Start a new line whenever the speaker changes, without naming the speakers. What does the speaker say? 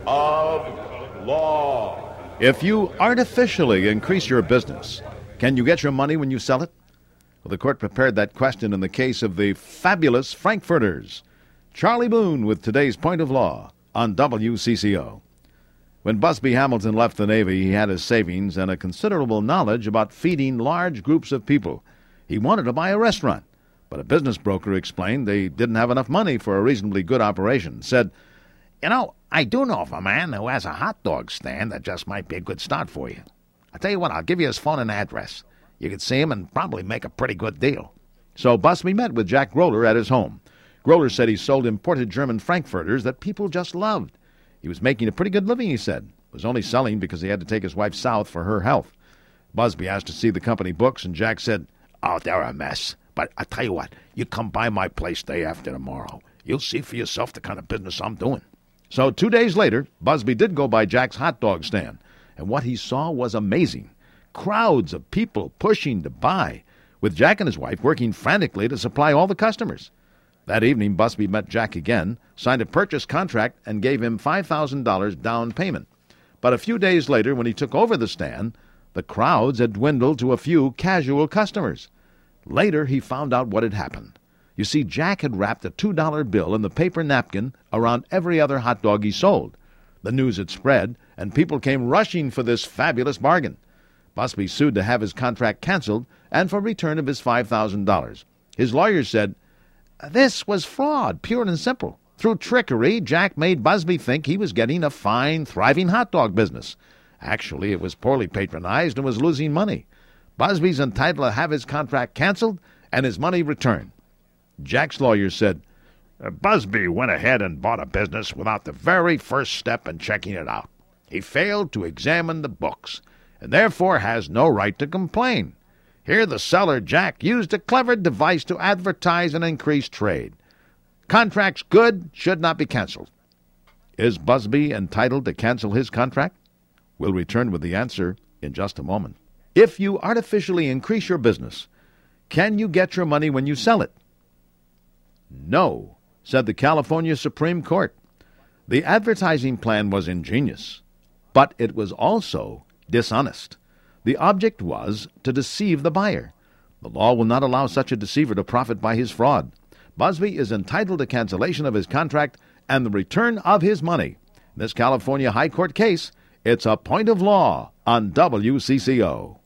of law.
If you artificially increase your business, can you get your money when you sell it? Well, the court prepared that question in the case of the fabulous Frankfurters. Charlie Boone with today's Point of Law on WCCO. When Busby Hamilton left the Navy, he had his savings and a considerable knowledge about feeding large groups of people. He wanted to buy a restaurant, but a business broker explained they didn't have enough money for a reasonably good operation. Said, I do know of a man who has a hot dog stand that just might be a good start for you. I'll tell you what, I'll give you his phone and address. You could see him and probably make a pretty good deal. So Busby met with Jack Groller at his home. Groller said he sold imported German Frankfurters that people just loved. He was making a pretty good living, he said. Was only selling because he had to take his wife south for her health. Busby asked to see the company books, and Jack said, "Oh, they're a mess. But I tell you what, you come by my place day after tomorrow. You'll see for yourself the kind of business I'm doing." So 2 days later, Busby did go by Jack's hot dog stand, and what he saw was amazing. Crowds of people pushing to buy, with Jack and his wife working frantically to supply all the customers. That evening, Busby met Jack again, signed a purchase contract, and gave him $5,000 down payment. But a few days later, when he took over the stand, the crowds had dwindled to a few casual customers. Later, he found out what had happened. You see, Jack had wrapped a $2 bill in the paper napkin around every other hot dog he sold. The news had spread, and people came rushing for this fabulous bargain. Busby sued to have his contract canceled and for return of his $5,000. His lawyers said, "This was fraud, pure and simple. Through trickery, Jack made Busby think he was getting a fine, thriving hot dog business. Actually, it was poorly patronized and was losing money. Busby's entitled to have his contract canceled and his money returned." Jack's lawyers said, "Busby went ahead and bought a business without the very first step in checking it out. He failed to examine the books, and therefore has no right to complain. Here the seller, Jack, used a clever device to advertise and increase trade. Contracts good should not be canceled." Is Busby entitled to cancel his contract? We'll return with the answer in just a moment. If you artificially increase your business, can you get your money when you sell it? No, said the California Supreme Court. The advertising plan was ingenious, but it was also dishonest. The object was to deceive the buyer. The law will not allow such a deceiver to profit by his fraud. Busby is entitled to cancellation of his contract and the return of his money. In this California High Court case, it's a Point of Law on WCCO.